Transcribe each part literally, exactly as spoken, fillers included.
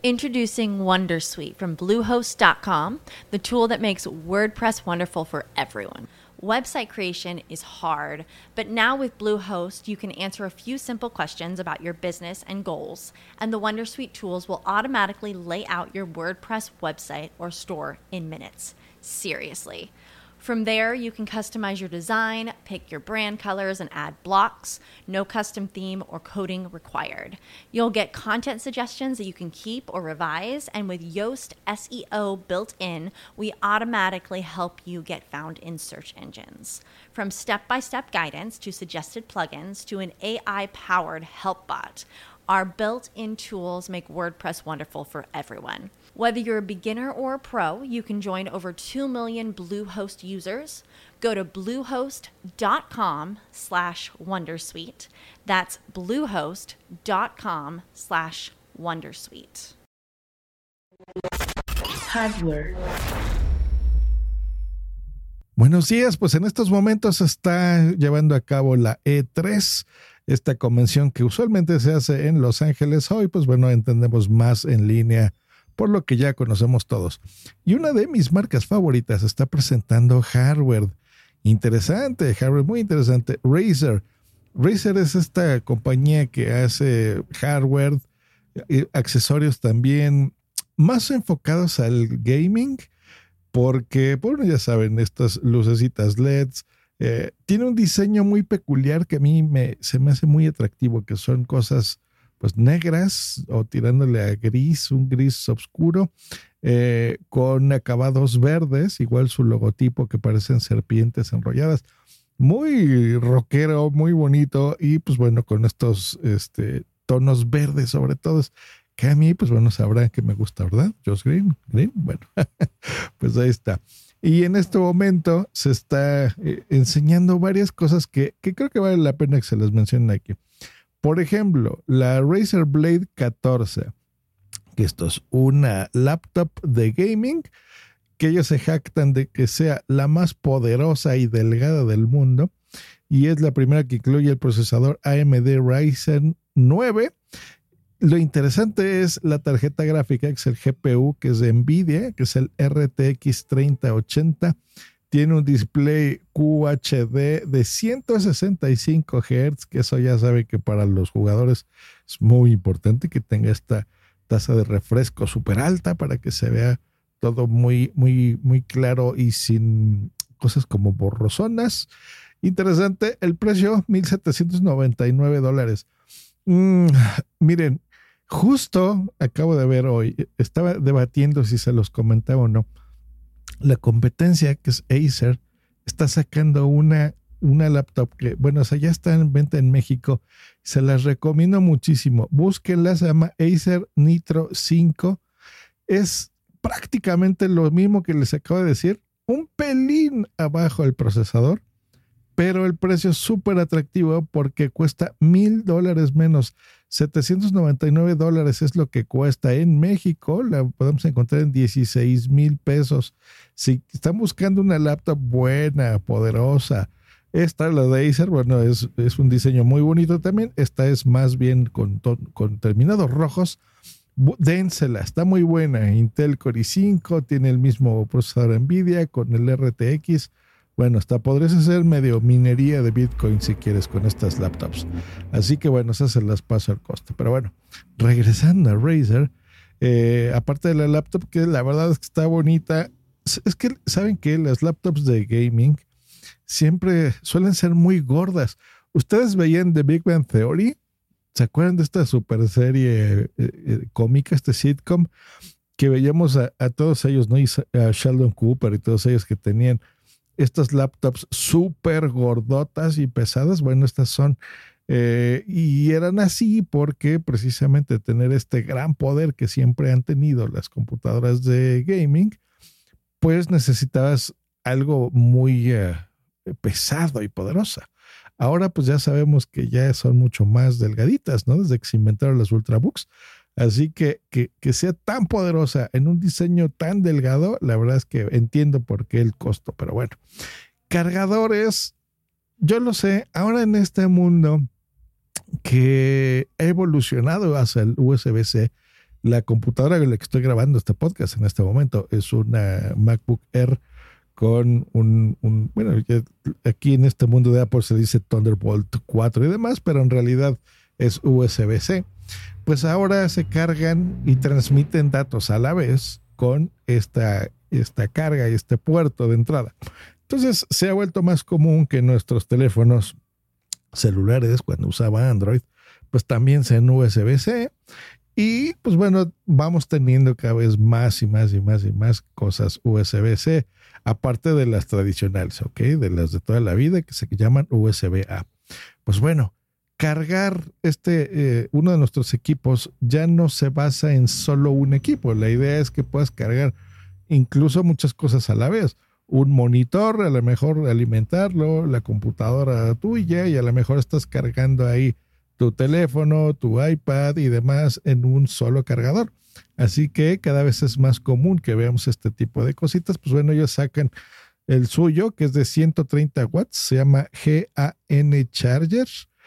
Introducing Wondersuite from Bluehost dot com, the tool that makes WordPress wonderful for everyone. Website creation is hard, but now with Bluehost, you can answer a few simple questions about your business and goals, and the Wondersuite tools will automatically lay out your WordPress website or store in minutes. Seriously. From there, you can customize your design, pick your brand colors, and add blocks. No custom theme or coding required. You'll get content suggestions that you can keep or revise, and with Yoast S E O built in, we automatically help you get found in search engines. From step-by-step guidance to suggested plugins to an A I-powered help bot, our built-in tools make WordPress wonderful for everyone. Whether you're a beginner or a pro, you can join over two million Bluehost users. Go to bluehost.com slash wondersuite. That's bluehost.com slash wondersuite. Hardware. Buenos días, pues en estos momentos se está llevando a cabo la E tres, esta convención que usualmente se hace en Los Ángeles. Hoy, pues bueno, entendemos más en línea, por lo que ya conocemos todos. Y una de mis marcas favoritas está presentando hardware. Interesante, hardware muy interesante. Razer. Razer es esta compañía que hace hardware, accesorios también más enfocados al gaming, porque, bueno, ya saben, estas lucecitas L E Ds, eh, tiene un diseño muy peculiar que a mí me, se me hace muy atractivo, que son cosas pues negras o tirándole a gris, un gris oscuro, eh, con acabados verdes, igual su logotipo que parecen serpientes enrolladas. Muy rockero, muy bonito, y pues bueno, con estos este, tonos verdes sobre todo, que a mí, pues bueno, sabrán que me gusta, ¿verdad? Josh Green, Green, bueno, pues ahí está. Y en este momento se está eh, enseñando varias cosas que, que creo que vale la pena que se las mencionen aquí. Por ejemplo, la Razer Blade catorce, que esto es una laptop de gaming, que ellos se jactan de que sea la más poderosa y delgada del mundo, y es la primera que incluye el procesador A M D Ryzen nueve. Lo interesante es la tarjeta gráfica, que es el G P U, que es de NVIDIA, que es el R T X treinta ochenta. Tiene un display Q H D de ciento sesenta y cinco hertz, que eso ya sabe que para los jugadores es muy importante que tenga esta tasa de refresco súper alta para que se vea todo muy, muy, muy claro y sin cosas como borrosonas. Interesante, el precio, mil setecientos noventa y nueve dólares. Mm, miren, justo acabo de ver hoy, estaba debatiendo si se los comentaba o no. La competencia, que es Acer, está sacando una, una laptop que, bueno, o sea, ya está en venta en México. Se las recomiendo muchísimo. Búsquenla, se llama Acer Nitro cinco. Es prácticamente lo mismo que les acabo de decir, un pelín abajo el procesador, pero el precio es súper atractivo porque cuesta mil dólares menos. setecientos noventa y nueve dólares es lo que cuesta en México. La podemos encontrar en dieciséis mil pesos. Si están buscando una laptop buena, poderosa, esta, la de Acer, bueno, es, es un diseño muy bonito también. Esta es más bien con, con terminados rojos. Dénsela, está muy buena. Intel Core i cinco, tiene el mismo procesador NVIDIA con el R T X. Bueno, hasta podrías hacer medio minería de Bitcoin si quieres con estas laptops. Así que bueno, esas se las paso al costo. Pero bueno, regresando a Razer, eh, aparte de la laptop, que la verdad es que está bonita, es que, ¿saben qué? Las laptops de gaming siempre suelen ser muy gordas. ¿Ustedes veían The Big Bang Theory? ¿Se acuerdan de esta super serie eh, eh, cómica, este sitcom? Que veíamos a, a todos ellos, ¿no? Y a Sheldon Cooper y todos ellos que tenían estas laptops súper gordotas y pesadas. Bueno, estas son, eh, y eran así porque precisamente tener este gran poder que siempre han tenido las computadoras de gaming, pues necesitabas algo muy eh, pesado y poderosa. Ahora pues ya sabemos que ya son mucho más delgaditas, ¿no? Desde que se inventaron las Ultrabooks. Así que, que que sea tan poderosa en un diseño tan delgado, la verdad es que entiendo por qué el costo, pero bueno. Cargadores, yo lo sé, ahora en este mundo que ha evolucionado hacia el U S B C, La computadora con la que estoy grabando este podcast en este momento es una MacBook Air con un, un bueno, aquí en este mundo de Apple se dice Thunderbolt cuatro y demás, pero en realidad es U S B-C. Pues ahora se cargan y transmiten datos a la vez con esta, esta carga y este puerto de entrada. Entonces se ha vuelto más común que nuestros teléfonos celulares, cuando usaba Android, pues también sean U S B-C. Y pues bueno, vamos teniendo cada vez más y más y más y más cosas U S B-C, aparte de las tradicionales, ¿ok? De las de toda la vida que se llaman U S B-A. Pues bueno, cargar este, eh, uno de nuestros equipos ya no se basa en solo un equipo. La idea es que puedas cargar incluso muchas cosas a la vez. Un monitor, a lo mejor alimentarlo, la computadora tuya, y a lo mejor estás cargando ahí tu teléfono, tu iPad y demás en un solo cargador. Así que cada vez es más común que veamos este tipo de cositas. Pues bueno, ellos sacan el suyo, que es de ciento treinta watts, se llama G A N Charger,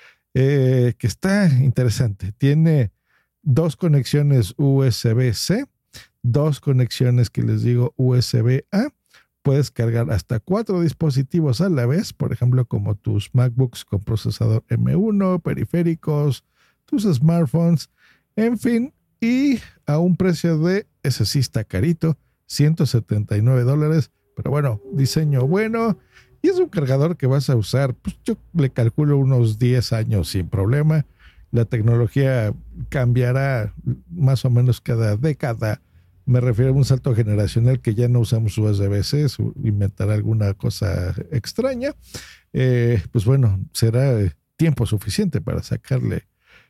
eh, que está interesante. Tiene dos conexiones U S B-C, dos conexiones que les digo U S B-A. Puedes cargar hasta cuatro dispositivos a la vez, por ejemplo, como tus MacBooks con procesador M uno, periféricos, tus smartphones, en fin, y a un precio de, ese sí está carito, ciento setenta y nueve dólares, pero bueno, diseño bueno, y es un cargador que vas a usar, pues yo le calculo unos diez años sin problema. La tecnología cambiará más o menos cada década. Me refiero a un salto generacional que ya no usamos U S B-C, inventará alguna cosa extraña. Eh, pues bueno, será tiempo suficiente para sacarle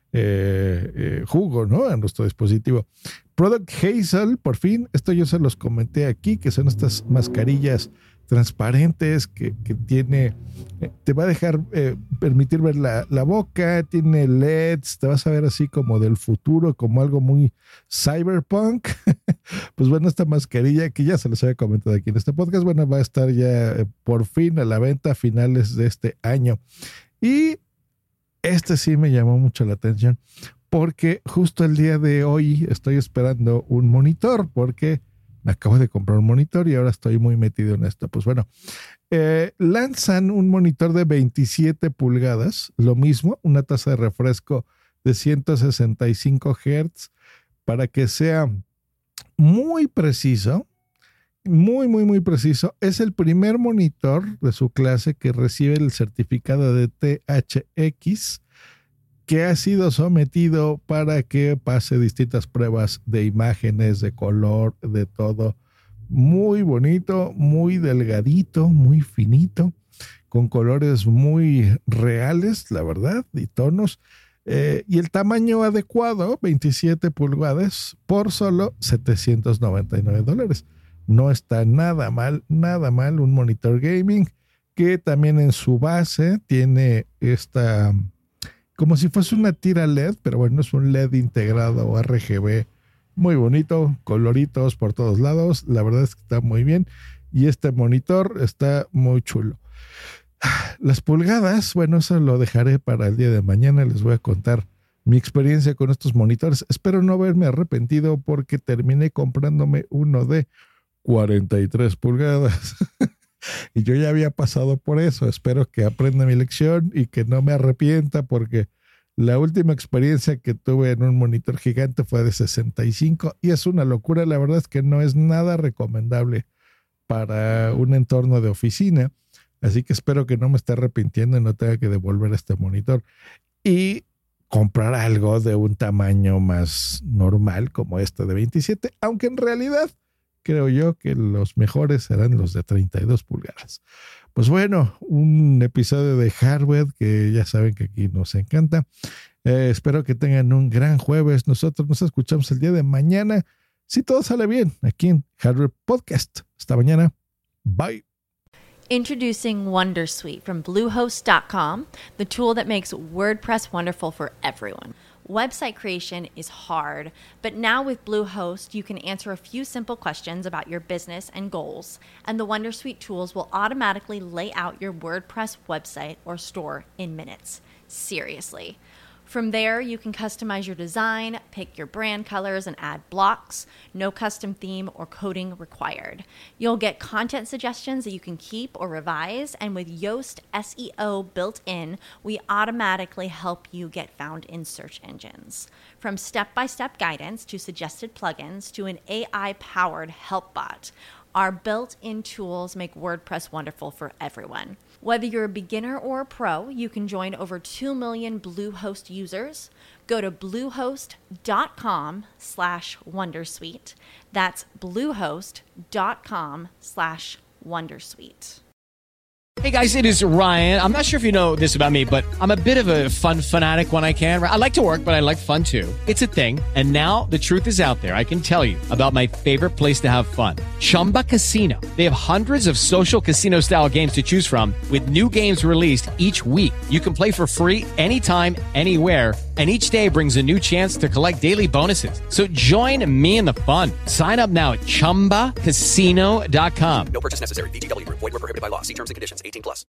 eh, eh, jugo, ¿no?, a nuestro dispositivo. Product Hazel, por fin, esto yo se los comenté aquí, que son estas mascarillas transparentes que, que tiene, eh, te va a dejar eh, permitir ver la, la boca, tiene L E Ds, te vas a ver así como del futuro, como algo muy cyberpunk. Pues bueno, esta mascarilla que ya se les había comentado aquí en este podcast, bueno, va a estar ya eh, por fin a la venta a finales de este año. Y este sí me llamó mucho la atención, porque justo el día de hoy estoy esperando un monitor, porque me acabo de comprar un monitor y ahora estoy muy metido en esto. Pues bueno, eh, lanzan un monitor de veintisiete pulgadas, lo mismo, una tasa de refresco de ciento sesenta y cinco hertz, para que sea muy preciso, muy, muy, muy preciso. Es el primer monitor de su clase que recibe el certificado de T H X, que ha sido sometido para que pase distintas pruebas de imágenes, de color, de todo. Muy bonito, muy delgadito, muy finito, con colores muy reales, la verdad, y tonos. Eh, y el tamaño adecuado, veintisiete pulgadas, por solo setecientos noventa y nueve dólares. No está nada mal, nada mal, un monitor gaming que también en su base tiene esta, como si fuese una tira L E D, pero bueno, es un L E D integrado R G B, muy bonito, coloritos por todos lados, la verdad es que está muy bien, y este monitor está muy chulo. Las pulgadas, bueno, eso lo dejaré para el día de mañana, les voy a contar mi experiencia con estos monitores. Espero no haberme arrepentido porque terminé comprándome uno de cuarenta y tres pulgadas. Y yo ya había pasado por eso. Espero que aprenda mi lección y que no me arrepienta, porque la última experiencia que tuve en un monitor gigante fue de sesenta y cinco y es una locura. La verdad es que no es nada recomendable para un entorno de oficina. Así que espero que no me esté arrepintiendo y no tenga que devolver este monitor y comprar algo de un tamaño más normal como este de veintisiete, aunque en realidad creo yo que los mejores serán los de treinta y dos pulgadas. Pues bueno, un episodio de hardware que ya saben que aquí nos encanta. Eh, espero que tengan un gran jueves. Nosotros nos escuchamos el día de mañana, si todo sale bien, aquí en Hardware Podcast. Hasta mañana. Bye. Introducing Wondersuite from Bluehost dot com, the tool that makes WordPress wonderful for everyone. Website creation is hard, but now with Bluehost, you can answer a few simple questions about your business and goals, and the Wondersuite tools will automatically lay out your WordPress website or store in minutes. Seriously. From there, you can customize your design, pick your brand colors, and add blocks. No custom theme or coding required. You'll get content suggestions that you can keep or revise, and with Yoast S E O built in, we automatically help you get found in search engines. From step-by-step guidance to suggested plugins to an A I-powered help bot, our built-in tools make WordPress wonderful for everyone. Whether you're a beginner or a pro, you can join over two million Bluehost users. Go to bluehost.com slash wondersuite. That's bluehost.com slash wondersuite. Hey guys, it is Ryan. I'm not sure if you know this about me, but I'm a bit of a fun fanatic when I can. I like to work, but I like fun too. It's a thing. And now the truth is out there. I can tell you about my favorite place to have fun. Chumba Casino. They have hundreds of social casino style games to choose from with new games released each week. You can play for free anytime, anywhere. And each day brings a new chance to collect daily bonuses. So join me in the fun. Sign up now at chumba casino dot com. No purchase necessary. V G W Group. Void where prohibited by law. See terms and conditions. eighteen plus.